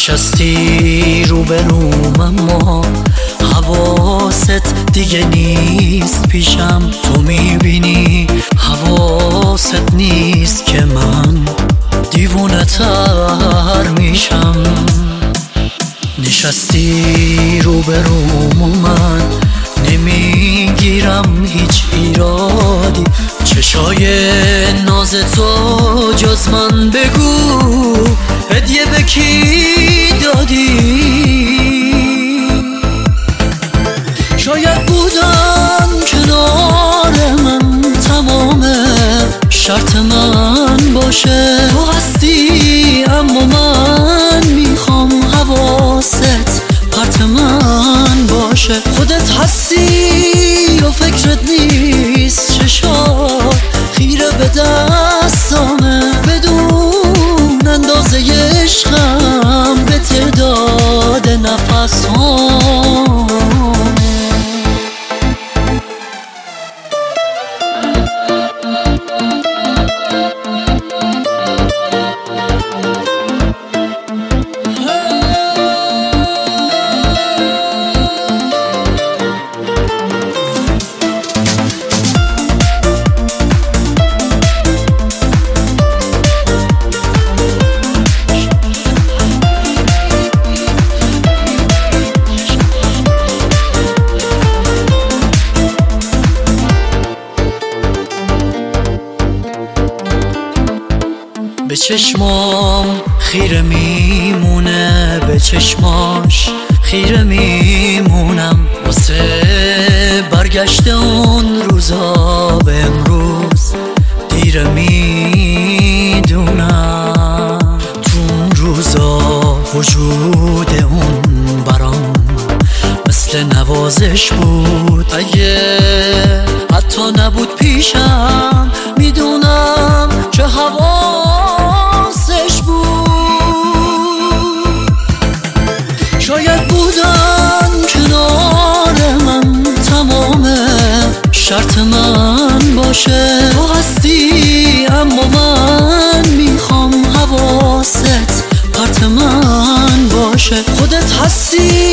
نشستی روبروم اما حواست دیگه نیست پیشم. تو میبینی حواست نیست که من دیوونه تر میشم. نشستی روبروم و من نمیگیرم هیچ ایرادی. چشای ناز تو جز من بگو هدیه به کی دادی؟ شاید بودن کنار من تمام شرط من باشه. تو هستی اما من میخوام حواست پرت من باشه. خودت هستی و فکرت نیست چشات خیره به دستامه. بدون اندازه عشقم به تعداد نفسام. به چشمام خیره میمونه، به چشماش خیره میمونم. واسه برگشت اون روزا به امروز دیر میدونم. تو اون روزا وجود اون برام مثل نوازش بود. اگه حتی نبود پیشم میدونم چه حواسش بود. شاید بودن کنار من تمام شرط من باشه. تو هستی اما من میخوام حواست پرت من باشه. خودت هستی